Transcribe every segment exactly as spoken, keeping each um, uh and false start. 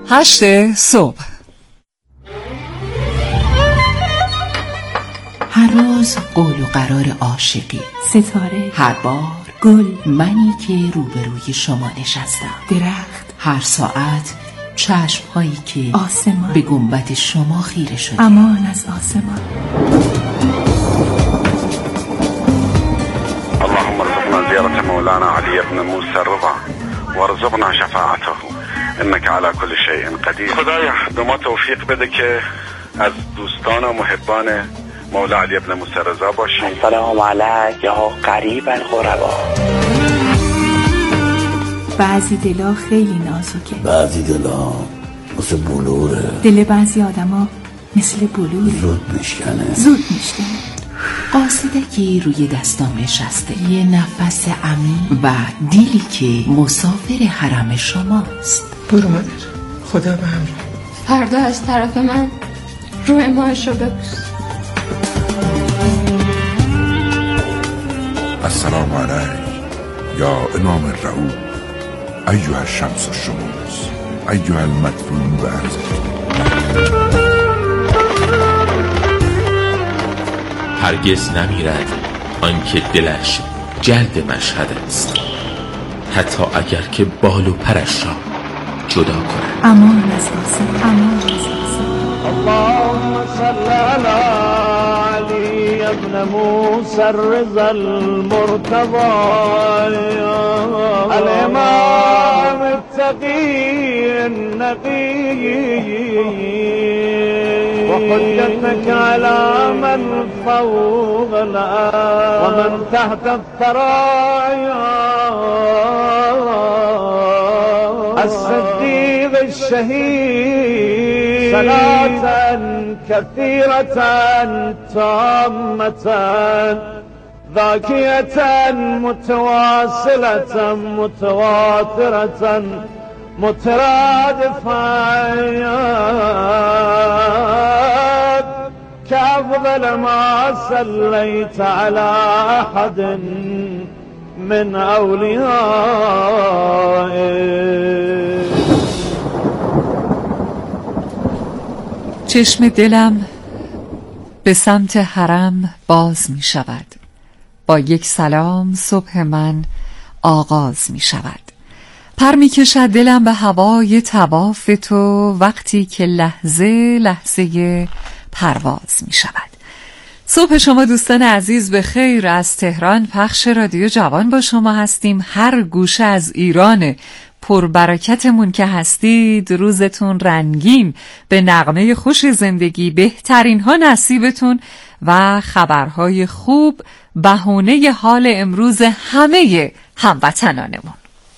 هشت صبح. هر روز قول و قرار عاشقی، ستاره، هر بار گل، منی که روبروی شما نشستم، درخت، هر ساعت چشم هایی که آسمان به گنبد شما خیره شده. امان از آسمان. اللهم ارزقنا زيارة مولانا علي بن موسى الرضا وارزقنا شفاعته انك على كل شيء قدیر. خدایا به ما توفیق بده که از دوستان و محبان مولا علی بن موسی رضا باشیم. سلام علیک یا قریبا غربا. بعضی دلا خیلی نازکه، بعضی دلا مثل بلوره، دل بعضی آدما مثل بلوره، زود میشکنه زود میشکنه. قاصدکی روی دستام نشسته، یه نفس عمیق و دیلی که مسافر حرم شماست. برو مادر، خدا به همراه. فردا از طرف من روی ماهشو ببوس. السلام علیک یا امام الرعوف ایها الشمس الشموس ایها المدفون بارض. هرگز نمیرد آنکه دلش جلد مشهد است، حتی اگر که بال و پرش را جدا کند. امان از آسمان، امان از آسمان. اللهم صل علی علی ابن موسی الرضا المرتضى الامام التقی النقی وحجتك على من فوق الأرض ومن تحت الثرايا الصديق الشهيد صلاة كثيرة تامة ذاكية متواصلة متواترة مترادفة كأفضل ما صليت على أحد من أوليائه. چشم دلم به سمت حرم باز می شود. با یک سلام صبح من آغاز می شود. پر می کشد دلم به هوای طواف تو وقتی که لحظه لحظه پرواز می شود. صبح شما دوستان عزیز به خیر. از تهران پخش رادیو جوان با شما هستیم. هر گوشه از ایران پربرکتمون که هستید، روزتون رنگین، به نغمه خوش زندگی، بهترین ها نصیبتون و خبرهای خوب بهونه حال امروز همه هموطنانمون.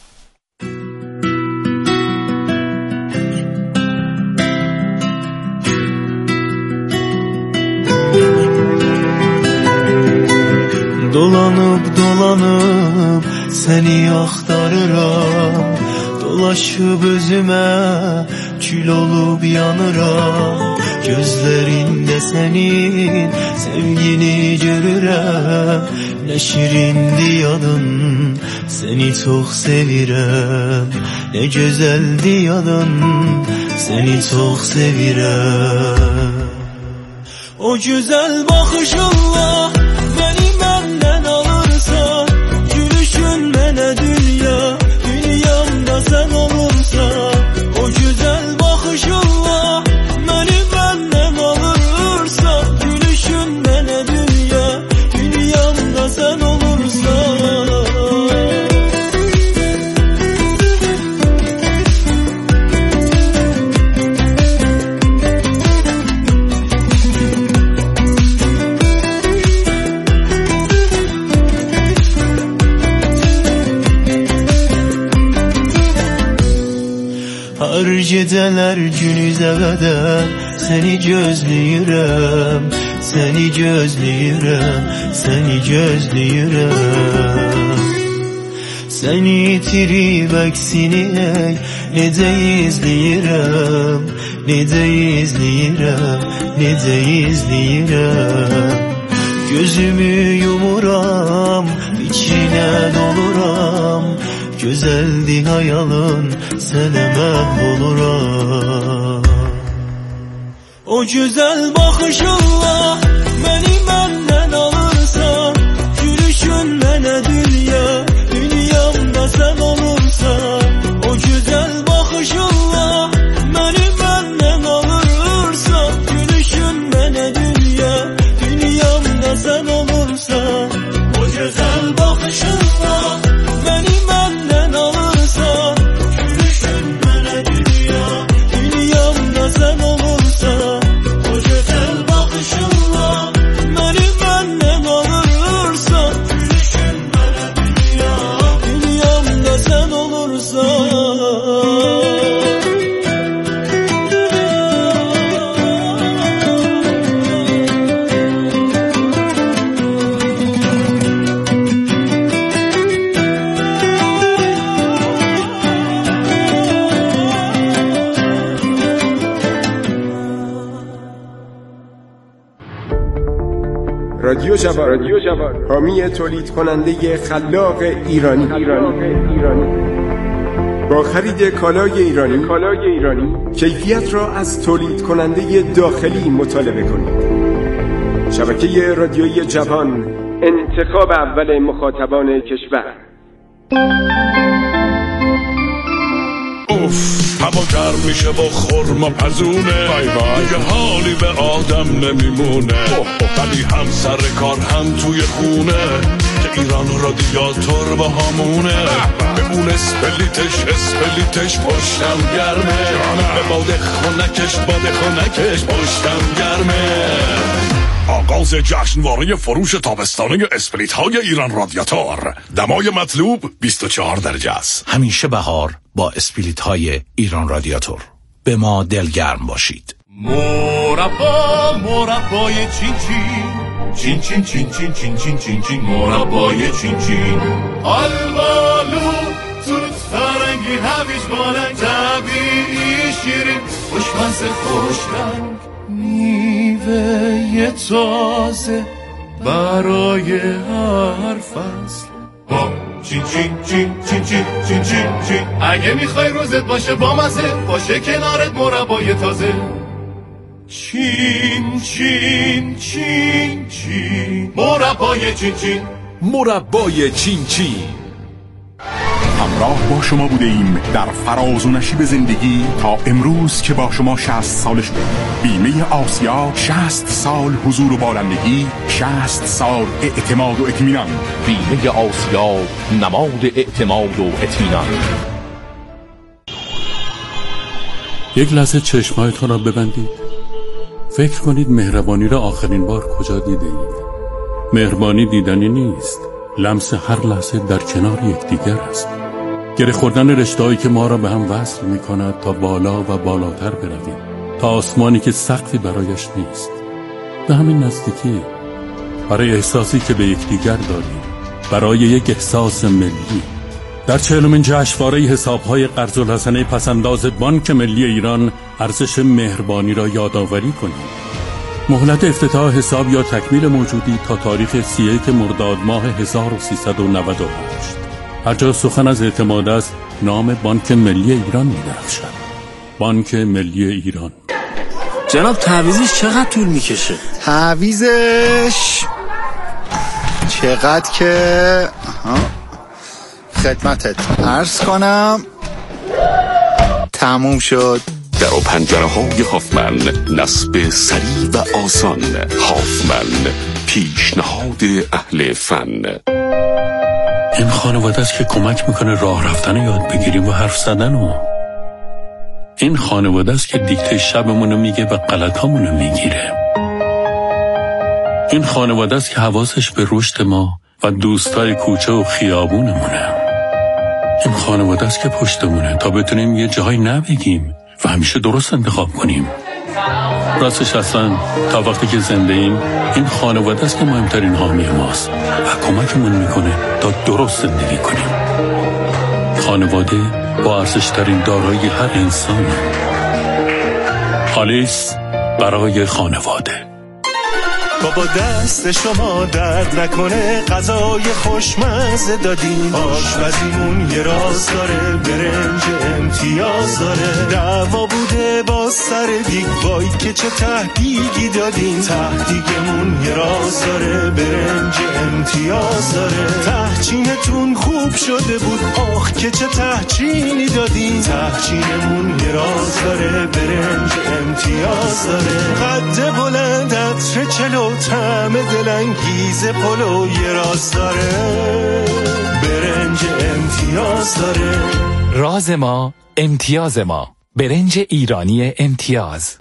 Dolanıp dolanıp seni axtarıram, dolaşıp özüme kül olup yanıram. Gözlerinde senin sevgini görürəm, ne şirindir yadın, seni çok sevirəm. Ne güzeldir yadın, seni çok sevirəm. O güzel bakışınla beni benden alırsan, gülüşün bana dünya, dünyamda sen olursan. O güzel bakışınla beni benden alırsan, gülüşün bana dünya, dünyamda sen olursan. Her geceler günüze kadar seni gözləyirəm, seni gözləyirəm, seni gözləyirəm. Seni itirib əksini ey, necə izləyirəm, necə izləyirəm, necə izləyirəm. Gözümü yumuram, içinə doluram, göz güzeldi hayalın, sənə məhv oluram. O güzel bakışınla beni benden alırsan, gülüşün mənə dünya, dünyamda sen olursan. O güzel bakışınla beni benden alırsan, gülüşün mənə dünya, dünyamda sen olursan. O güzel bakışınla beni benden alırsan, gülüşün mənə dünya, dünyamda sen olursan. O güzel bakışınla beni benden alırsan, gülüşün mənə dünya, dünyamda sen olursan. رادیو جوان، حامی تولید کننده خلاق ایرانی. با خرید کالای ایرانی، کالای ایرانی کیفیت را از تولید کننده داخلی مطالبه کنید. شبکه رادیویی جوان، انتخاب اول مخاطبان کشور. اوف هوا گرم میشه و خورما پزونه، دیگه حالی به آدم نمیمونه. ولی هم سر کار هم توی خونه، که ایران رادیاتور با همونه. به اون اسپلیتش اسپلیتش پشتم گرمه، به باد خونکش باد خونکش پشتم گرمه. آغاز جشنواره فروش تابستانه اسپلیت های ایران رادیاتور. دمای مطلوب بیست و چهار درجه است. همیشه بهار با اسپلیت های ایران رادیاتور. به ما دلگرم باشید. مربا مربای چین چین چین چین چین چین چین چین چین مربای چین چین آلبالو توت فرنگی هویج بالنگ طبیعی شیرین خوشمزه خوش رنگ میوه تازه برای هر فصل با چین چین چین چین چین چین چین چین. اگه میخوای روزت باشه با مزه، باشه کنارت مربای تازه. چین چین چین چین مربای چین چین مربای چین چین. همراه با شما بوده ایم در فراز و نشیب زندگی تا امروز که با شما شصت سال شده. بیمه آسیا، شصت سال حضور و بالندگی، شصت سال اعتماد و اطمینان. بیمه آسیا، نماد اعتماد و اطمینان. یک لحظه چشمایتان را ببندید. فکر کنید مهربانی را آخرین بار کجا دیده اید؟ مهربانی دیدنی نیست، لمس هر لحظه در کنار یکدیگر است. گره خوردن رشته‌هایی که ما را به هم وصل می‌کند تا بالا و بالاتر برویم، تا آسمانی که سقفی برایش نیست. به همین نزدیکی، برای احساسی که به یکدیگر داریم، برای یک احساس ملی. در چهلمین جشنواره حساب‌های قرض الحسنه پسنداز بانک ملی ایران ارزش مهربانی را یادآوری کنیم. مهلت افتتاح حساب یا تکمیل موجودی تا تاریخ سی و یک مرداد ماه هزار و سیصد و نود و هشت. هر جا سخن از اعتماد است، نام بانک ملی ایران می‌درخشد. بانک ملی ایران. جناب تعویضش چقدر طول میکشه؟ تعویضش چقدر که ها خدمتت عرض کنم تموم شد. در و پنجره های هافمن، نصب سریع و آسان. هافمن، پیشنهاد اهل فن. این خانواده است که کمک میکنه راه رفتن یاد بگیریم و حرف زدن. و این خانواده است که دیکته شبمونو میگه و غلطامونو میگیره. این خانواده است که حواسش به رشد ما و دوستای کوچه و خیابونمونه. این خانواده است که پشتمونه تا بتونیم یه جایی نبگیم و همیشه درست انتخاب کنیم. راستش اصلا تا وقتی که زنده ایم، این خانواده است که مهمترین حامی ماست و کمکمون میکنه تا درست زندگی کنیم. خانواده با ارزشترین دارایی هر انسانه. آلیس برای خانواده. بابا دست شما درد نکنه، غذای خوشمزه دادین، آشپزیمون یه راز داره، برنج امتیاز داره، دعوا بوده با سر دیگ، وای که چه تهدیگی دادین، تهدیگمون یه راز داره، برنج امتیاز داره، تهچینتون خوب شده بود، آخ که چه تهچینی دادین، تهچینمون یه راز داره، برنج امتیاز داره، قد بلند عطر چلو، طعم دلانگیز پلو یه راز داره، برنج امتیاز داره. راز ما امتیاز ما، برنج ایرانی امتیاز.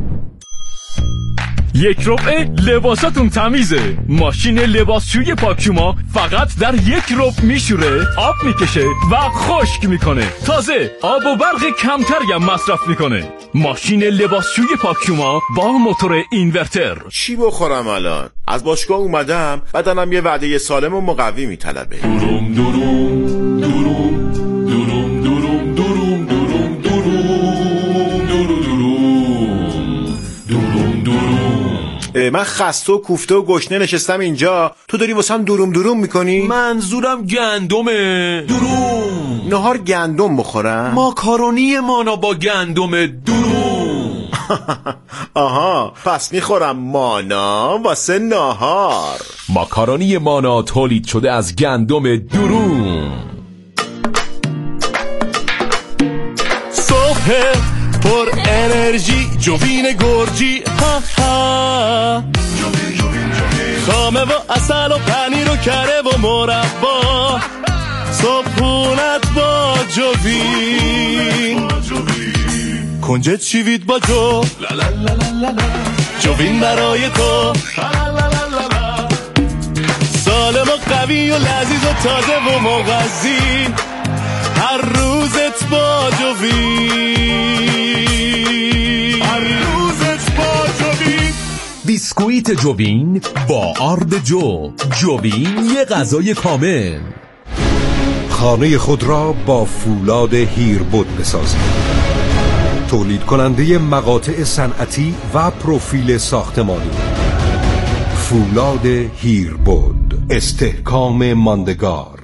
یک ربع لباساتون تمیزه. ماشین لباسشوی پاکشوما فقط در یک ربع میشوره، آب میکشه و خشک میکنه. تازه آب و برق کمتری هم مصرف میکنه. ماشین لباسشوی پاکشوما با موتور اینورتر. چی بخورم الان؟ از باشگاه اومدم، بدنم یه وعده سالم و مقوی میطلبه. دوروم دوروم دوروم دوروم دوروم دوروم دوروم دوروم دوروم دوروم دوروم. من خسته و کوفته و گشنه نشستم اینجا، تو داری واسم دوروم دوروم میکنی؟ منظورم گندمه. دوروم. نهار گندم بخورم؟ ماکارونی مانا با گندم دوروم. آها، پس میخورم مانا واسه نهار. ماکارونی مانا تولید شده از گندم دوروم. صبح پر انرژی، جوین گرجی، ها ها، خامه و اصل و پنیر و کره و مربا، صبحونت با جوین، کنجد شیوید با جو، جوین برای تو، سالم و قوی و لذیذ و تازه و مغذی، هر روزت با جوین، هر روزت با جوین. بیسکویت جوین با آرد جو. جوین یه غذای کامل. خانه خود را با فولاد هیربود بسازید. تولید کننده مقاطع صنعتی و پروفیل ساختمانی. فولاد هیربود، استحکام ماندگار.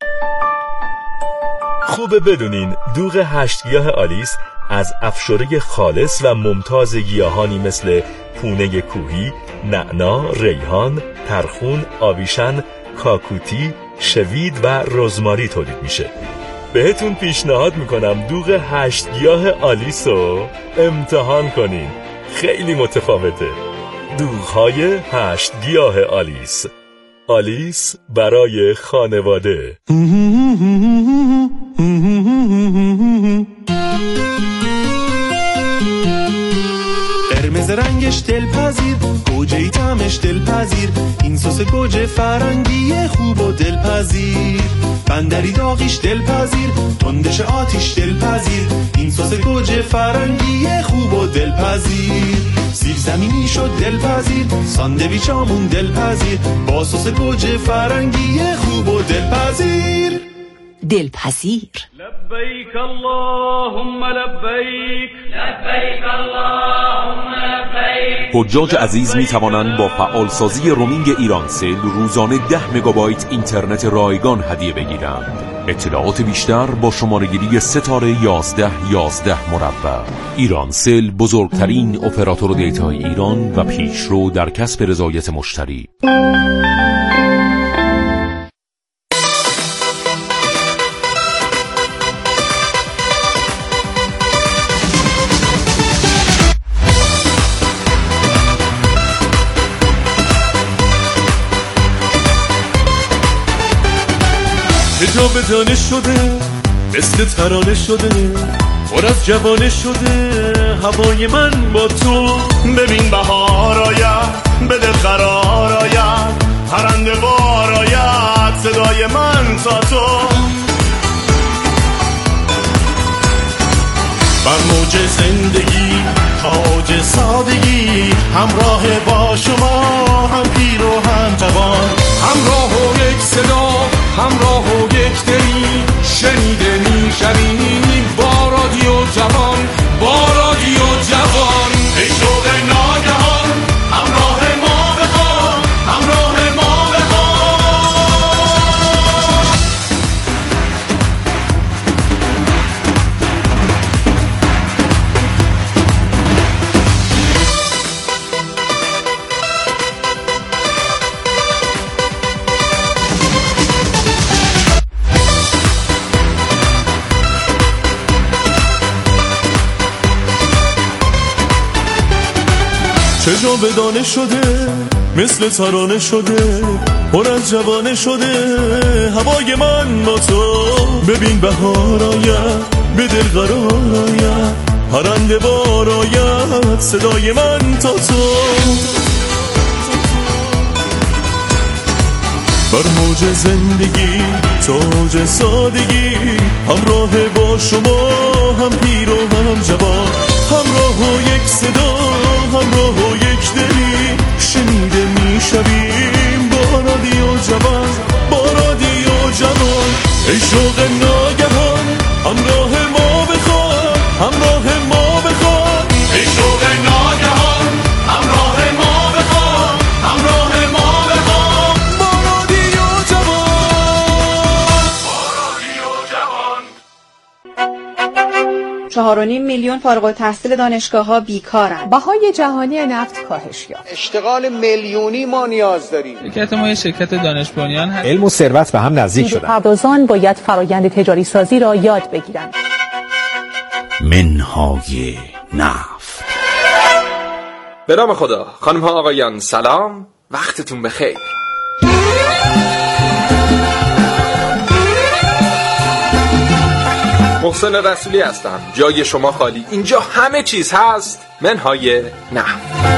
خوبه بدونین دوغ هشت گیاه آلیس از افشاره خالص و ممتاز گیاهانی مثل پونه کوهی، نعنا، ریحان، ترخون، آویشن، کاکوتی، شوید و رزماری تولید میشه. بهتون پیشنهاد میکنم دوغ هشت گیاه آلیس رو امتحان کنین، خیلی متفاوته. دوغ‌های هشت گیاه آلیس، آلیس برای خانواده. قرمز رنگش دلپذیر، گوجه‌ای طعمش دلپذیر، این سس گوجه فرنگی خوب و دلپذیر، بندری داغیش دلپذیر، تندش آتیش دلپذیر، این سس گوجه فرنگی خوب و دلپذیر، سیب زمینی شد دلپذیر، ساندویچامون دلپذیر، با سس گوجه فرنگی خوب و دلپذیر. دلپذیر. لبیک اللهم لبیک، لبیک اللهم لبیک. حجاج عزیز می توانند با فعالسازی رومینگ ایرانسل روزانه ده مگابایت اینترنت رایگان هدیه بگیرند. اطلاعات بیشتر با شماره‌گیری ستاره یازده یازده مربع. ایرانسل بزرگترین اپراتور دیتای ایران و پیشرو در کسب رضایت مشتری. جا به دانه شده، مثل ترانه شده، پر از جوانه شده هوای من با تو. ببین بهار آید، بده قرار آید، پرنده بار آید، صدای من تا تو. بر موج زندگی، تاج سادگی، همراه با شما، هم پیر و هم جوان، همراه و یک صدا، همراه و یک دلی، شنیده میشویم با رادیو جوان، با رادیو جوان. ای شوق ناگهان، همراه ما بخوان، چه جا به دانه شده مثل ترانه شده پر از جوانه شده هوای من با تو ببین بهار آید به دل قرار آید پرنده بار آید صدای من تا تو بر موج زندگی تاج سادگی همراه با شما هم پیر و هم جوان همراه و یک صدا همراه و یک دلی شنیده میشویم با رادیو جوان با رادیو جوان ای شوق ناگهان همراه ما بخواد همراه ما بخواد ای شوق ناگهان همراه ما بخواد همراه ما بخواد با رادیو جوان با رادیو جوان. چهار و نیم میلیون فارغ التحصیل دانشگاه‌ها بیکارن. بهای جهانی نفت کاهش یافت. اشتغال میلیونی ما نیاز داریم. شرکت ما یه شرکت دانش بنیان هست. علم و ثروت به هم نزدیک شدن. پردازان باید فرآیند تجاری سازی را یاد بگیرند. منهای نفت. به نام خدا. خانم ها آقایان سلام، وقتتون بخیر. محسن رسولی هستم. جای شما خالی. اینجا همه چیز هست. منهای نفت.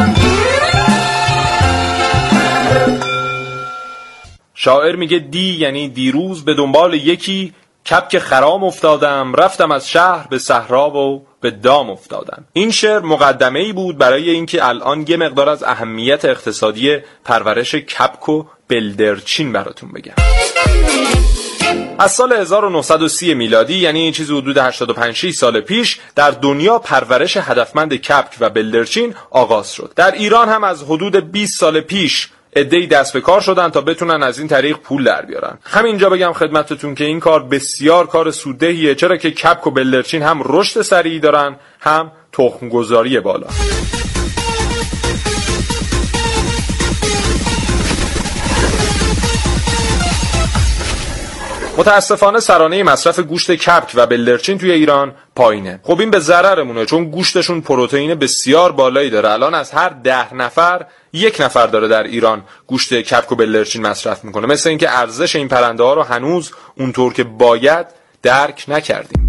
شاعر میگه دی یعنی دیروز به دنبال یکی کپک خرام افتادم رفتم از شهر به صحرا و به دام افتادم. این شعر مقدمه‌ای بود برای اینکه الان یه مقدار از اهمیت اقتصادی پرورش کپک و بلدرچین براتون بگم. از سال هزار و نهصد و سی میلادی یعنی چیزی حدود هشتاد و پنج سال پیش در دنیا پرورش هدفمند کپک و بلدرچین آغاز شد. در ایران هم از حدود بیست سال پیش عده‌ای دست به کار شدن تا بتونن از این طریق پول در بیارن. همینجا بگم خدمتتون که این کار بسیار کار سوددهیه، چرا که کپک و بلدرچین هم رشد سریعی دارن هم تخم‌گذاری بالا. متاسفانه سرانه مصرف گوشت کپک و بلدرچین توی ایران پایینه. خب این به ضررمونه چون گوشتشون پروتئین بسیار بالایی داره. الان از هر ده نفر یک نفر داره در ایران گوشت کپک و بلدرچین مصرف میکنه. مثل اینکه ارزش این پرنده ها رو هنوز اونطور که باید درک نکردیم.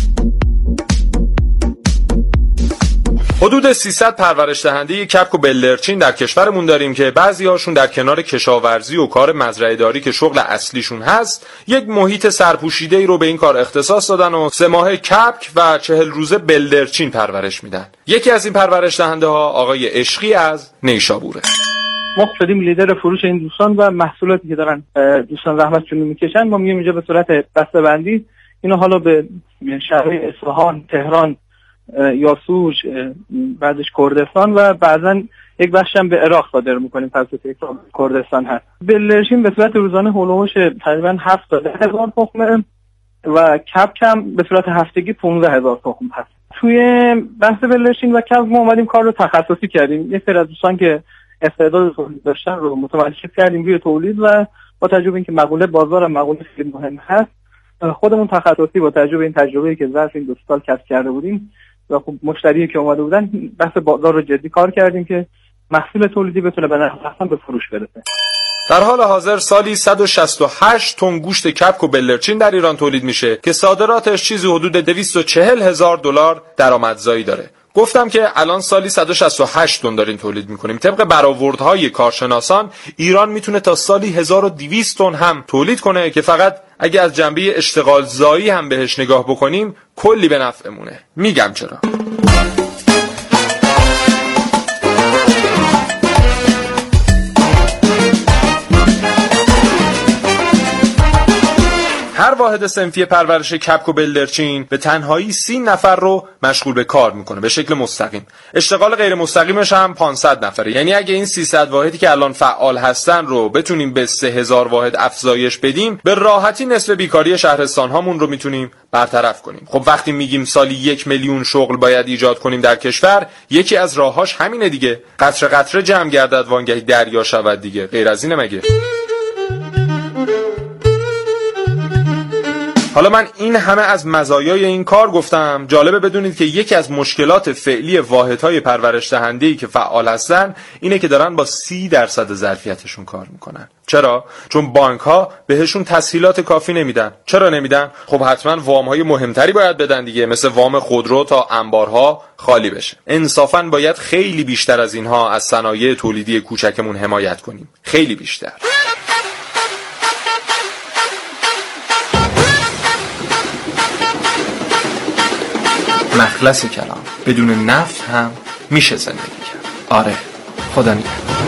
حدود سیصد پرورش دهنده کپک و بلدرچین در کشورمون داریم که بعضی هاشون در کنار کشاورزی و کار مزرعه داری که شغل اصلیشون هست یک محیط سرپوشیده‌ای رو به این کار اختصاص دادن و سه ماهه کپک و چهل روزه بلدرچین پرورش میدن. یکی از این پرورش دهنده ها آقای عشقی از نیشابوره. ما شدیم لیدر فروش این دوستان و محصولاتی که دارن دوستان زحمتشون میکشن ما میگیم اینجا به صورت بسته‌بندی اینا حالا به شهرهای اصفهان، تهران، یاسوج، بعدش کردستان و بعضا یک بخش هم به عراق صادر میکنیم. پس کردستان هست. بلدرچین به صورت روزانه هولوش تقریبا هفتاد هزار تخمه و کپک هم به صورت هفتگی پانزده هزار تخم هست. توی بحث بلدرچین و کپک ما اومدیم کار رو تخصصی کردیم. یه سری از دوستان که استعداد تولید داشتن رو متمرکز کردیم روی تولید و با تجربه اینکه مقوله بازار و مقوله خیلی مهم هست خودمون تخصصی با تجربه این تجربه‌ای که ظرف این دو سال کسب کرده بودیم و خب مشتری که اومده بودن بحث بازار رو جدی کار کردیم که محصول تولیدی بتونه به نفع به فروش برسه. در حال حاضر سالی صد و شصت و هشت تن گوشت کپک و بلدرچین در ایران تولید میشه که صادراتش چیزی حدود دویست و چهل هزار دلار درآمدزایی داره. گفتم که الان سالی صد و شصت و هشت تن داریم تولید میکنیم. طبق برآوردهای کارشناسان ایران میتونه تا سالی هزار و دویست تن هم تولید کنه که فقط اگه از جنبه اشتغال زایی هم بهش نگاه بکنیم کلی به نفعمونه. میگم چرا. هر واحد صنفی پرورش کپک و بلدرچین به تنهایی سی نفر رو مشغول به کار میکنه به شکل مستقیم. اشتغال غیر مستقیمش هم پانصد نفره. یعنی اگه این سیصد واحدی که الان فعال هستن رو بتونیم به سه هزار واحد افزایش بدیم به راحتی نصف بیکاری شهرستان هامون رو میتونیم برطرف کنیم. خب وقتی میگیم سالی یک میلیون شغل باید ایجاد کنیم در کشور، یکی از راهاش همینه دیگه. قطره قطره جمع گردد وانگهی دریا شود دیگه. غیر از اینه مگه؟ حالا من این همه از مزایای این کار گفتم. جالبه بدونید که یکی از مشکلات فعلی واحدهای پرورش دهنده‌ای که فعال هستن اینه که دارن با سی درصد ظرفیتشون کار میکنن. چرا؟ چون بانک ها بهشون تسهیلات کافی نمیدن. چرا نمیدن؟ خب حتما وام های مهمتری باید بدن دیگه، مثل وام خودرو تا انبارها خالی بشه. انصافاً باید خیلی بیشتر از اینها از صنایع تولیدی کوچکمون حمایت کنیم، خیلی بیشتر. مخلص کلام، بدون نفت هم میشه زندگی کرد. آره، خدا نگهدار.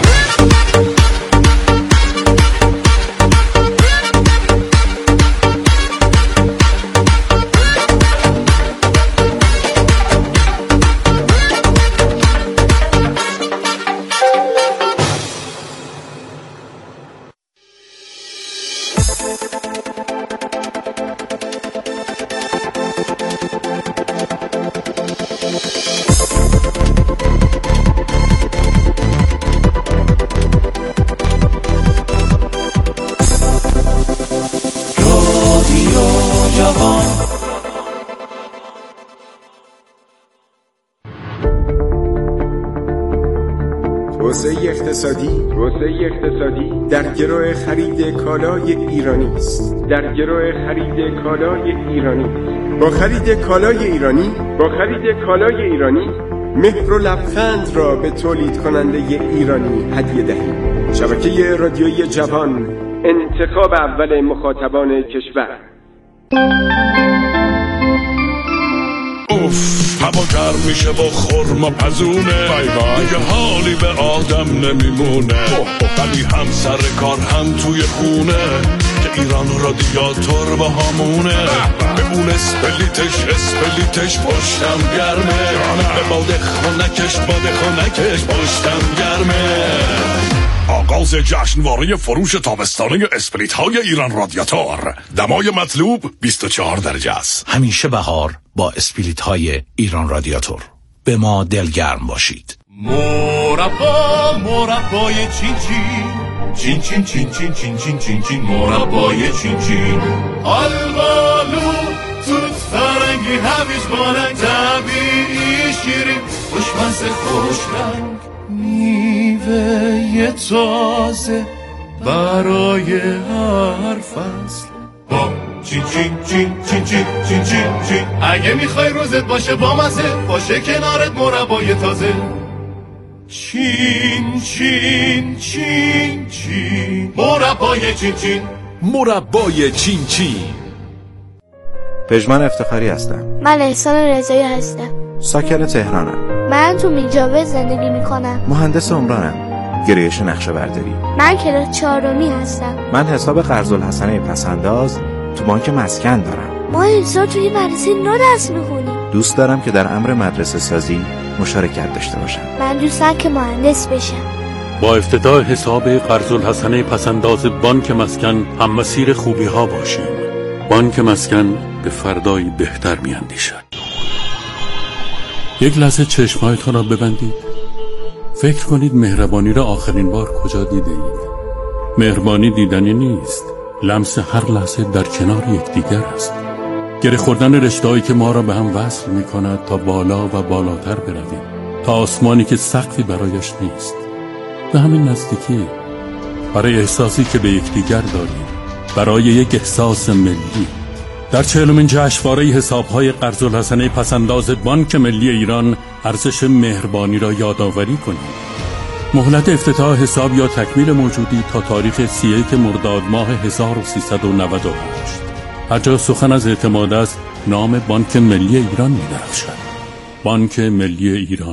توسعه اقتصادی توسعه اقتصادی در گرو خرید کالای ایرانی است. در گرو خرید کالای ایرانی با خرید کالای ایرانی با خرید کالای ایرانی مهر و لبخند را به تولید کننده ایرانی هدیه دهید. شبکه رادیویی جوان، انتخاب اول مخاطبان کشور. اوف هوا گرم میشه با خرما پزونه، دیگه حالی به آدم نمیمونه. ولی هم سر کار هم توی خونه که ایران رادیاتور با همونه. به اون اسپلیتش اسپلیتش پشتم گرمه، به باده خونکش باده خونکش پشتم گرمه. آغاز جشنواره فروش تابستانه اسپریت های ایران رادیاتور. دمای مطلوب بیست و چهار درجه است. همیشه بهار با اسپریت های ایران رادیاتور. به ما دلگرم باشید. مربا مربای چین چین چین چین چین چین چین چین چین مربای چین چین آلبالو توت فرنگی هویج بانک طبیعی شیرین خوشمزه خوش رنگ میوه تازه برای هر فصل با چین چین چین چین چین چین چین چین. اگه میخوای روزت باشه با مزه، باشه کنارت مربای تازه. چین چین چین چین مربای چین چین مربای چین چین. پژمان افتخاری هستم. من احسان رضایی هستم. ساکن تهرانم. من تو میرجاوه زندگی میکنم. مهندس عمرانم. گرایش نقشه برداری. من کلاس چهارمی هستم. من حساب قرض‌الحسنه پسنداز تو بانک مسکن دارم. ما امسال توی مدرسه نو درس میخونیم. دوست دارم که در امر مدرسه سازی مشارکت داشته باشم. من دوست دارم که مهندس بشم. با افتتاح حساب قرض‌الحسنه پسنداز بانک مسکن هم مسیر خوبی ها باشیم. بانک مسکن به فردایی بهتر میاندیشد. یک لحظه چشمهایتان را ببندید. فکر کنید مهربانی را آخرین بار کجا دیده اید؟ مهربانی دیدنی نیست، لمس هر لحظه در کنار یکدیگر است. گره خوردن رشته‌هایی که ما را به هم وصل می‌کند تا بالا و بالاتر برویم، تا آسمانی که سقفی برایش نیست. به همین نزدیکی، برای احساسی که به یکدیگر داریم، برای یک احساس ملی. در چهلمین جشنواره حساب‌های قرض‌الحسنه پسنداز بانک ملی ایران ارزش مهربانی را یادآوری کنیم. مهلت افتتاح حساب یا تکمیل موجودی تا تاریخ سی و یک مرداد ماه هزار و سیصد و نود و هشت. هر جا سخن از اعتماد است، نام بانک ملی ایران می‌درخشد. بانک ملی ایران.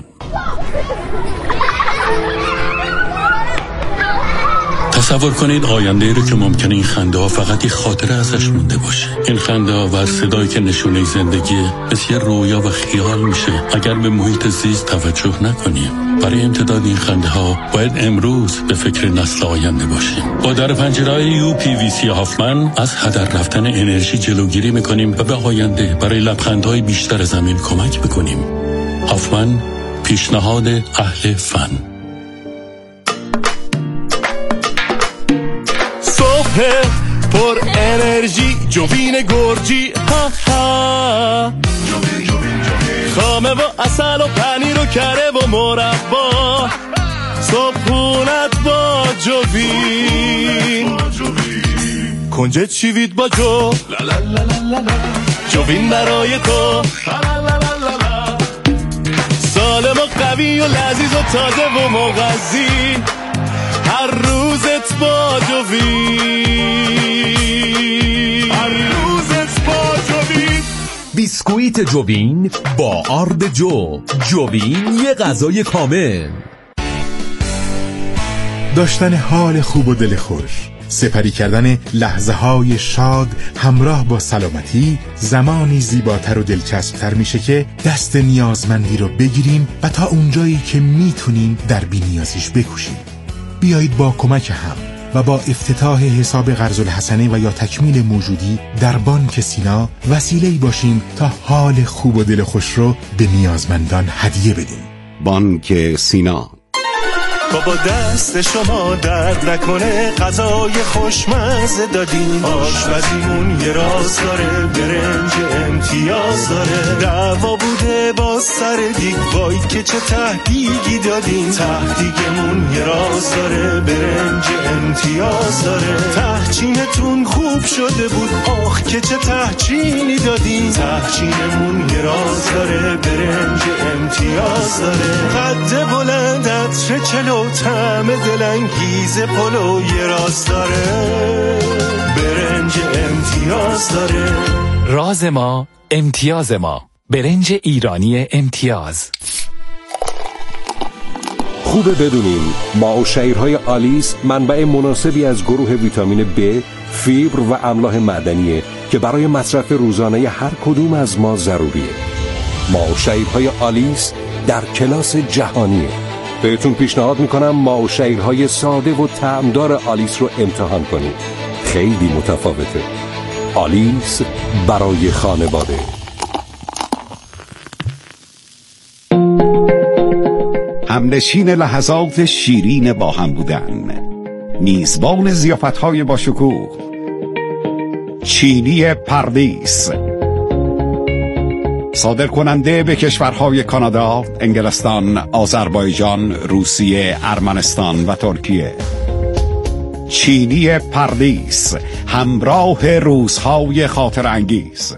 تصور کنید آینده رو که ممکنه این خنده ها فقط یک خاطره ازش مونده باشه. این خنده ها و صدایی که نشونه زندگی مثل یه رویا و خیال میشه اگر به محیط زیست توجه نکنیم. برای امتداد این خنده ها باید امروز به فکر نسل آینده باشیم. با در پنجره‌های یو پی وی سی هافمن از هدر رفتن انرژی جلوگیری میکنیم و به آینده برای لبخندهای بیشتر زمین کمک میکنیم. هافمن، پیشنهاد اهل فن. پر انرژی جوین گرجی ها ها خامه و اصل و پنیر و کره و مربا صبحونت با جوین کنجد شیوید با جو جوین برای تو سالم و قوی و لذیذ و تازه و مغذی هر روزت با جوین هر روزت با جوین بیسکویت جوین با آرد جو. جوین یه غذای کامل. داشتن حال خوب و دل خوش، سپری کردن لحظه های شاد همراه با سلامتی زمانی زیباتر و دلچسبتر میشه که دست نیازمندی رو بگیریم و تا اونجایی که میتونیم در بی‌نیازیش بکوشیم. بیایید با کمک هم و با افتتاح حساب قرض الحسنه و یا تکمیل موجودی در بانک سینا وسیله‌ای باشیم تا حال خوب و دل خوش رو به نیازمندان هدیه بدیم. بانک سینا. بابا دست شما درد نکنه، غذای خوشمزه دادین، آشپزیمون یه راز داره، برنج امتیاز داره، دعوا بوده با سر دیگ، وای که چه تهدیگی دادین، تهدیگمون یه راز داره، برنج امتیاز داره، تهچینتون خوب شده بود، آخ که چه تهچینی دادین، تهچینمون یه راز داره، برنج امتیاز داره، قد بلند عطر چلو طعم دلانگیز پلو یه راز داره، برنج امتیاز داره. راز ما امتیاز ما، برنج ایرانی امتیاز. خوبه بدونیم ماء و شعیرهای آلیس منبع مناسبی از گروه ویتامین B، فیبر و املاح معدنیه که برای مصرف روزانه هر کدوم از ما ضروریه. ماء و شعیرهای آلیس در کلاس جهانیه. بهتون پیشنهاد میکنم ماء و شعیرهای ساده و طعمدار آلیس رو امتحان کنید. خیلی متفاوته. آلیس برای خانواده. همنشین لحظات شیرین با هم بودن، میزبان ضیافت‌های با شکوه، چینی پردیس، صادر کننده به کشورهای کانادا، انگلستان، آذربایجان، روسیه، ارمنستان و ترکیه. چینی پردیس، همراه روزهای خاطر انگیز.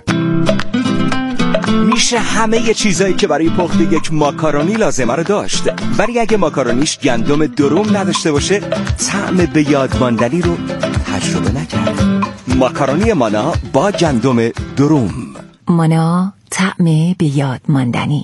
میشه همه چیزایی که برای پخت یک ماکارونی لازمه رو داشت، ولی اگه ماکارونیش گندم دروم نداشته باشه طعم به یاد ماندنی رو تجربه نکرد. ماکارونی مانا با گندم دروم. مانا، طعم به یاد ماندنی.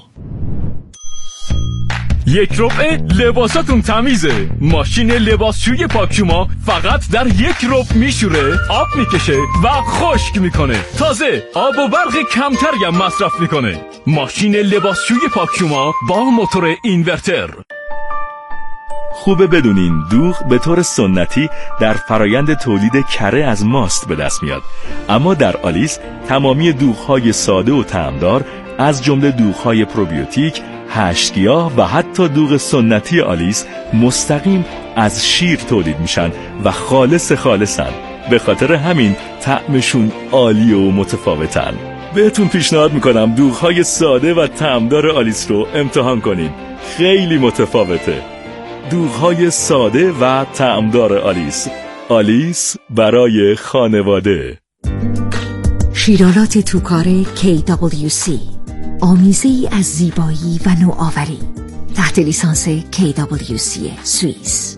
یک ربع لباساتون تمیزه. ماشین لباسشوی پاکشوما فقط در یک ربع میشوره، آب میکشه و خشک میکنه. تازه آب و برق کمتری هم مصرف میکنه. ماشین لباسشوی پاکشوما با موتور اینورتر. خوبه بدونین دوغ به طور سنتی در فرایند تولید کره از ماست به دست میاد، اما در آلیس تمامی دوغ‌های ساده و طعمدار از جمله دوغ‌های پروبیوتیک، هشت گیاه و حتی دوغ سنتی آلیس مستقیم از شیر تولید میشن و خالص خالصن. به خاطر همین طعمشون عالی و متفاوتن. بهتون پیشنهاد میکنم دوغ‌های ساده و طعمدار آلیس رو امتحان کنید. خیلی متفاوته. دوغ‌های ساده و طعمدار آلیس. آلیس برای خانواده. شیرالات توکار کی دبلیو سی، آمیزه‌ای از زیبایی و نوآوری، تحت لیسانس کی دبلیو سی سوئیس.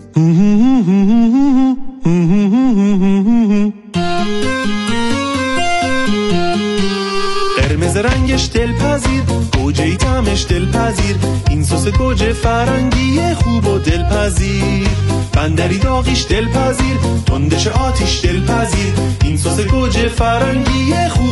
قرمز رنگش دلپذیر، گوجه‌ای طعمش دلپذیر، این سس گوجه فرنگی خوب و دلپذیر، بندری داغیش دلپذیر، تندش آتیش دلپذیر، این سس گوجه فرنگی خوب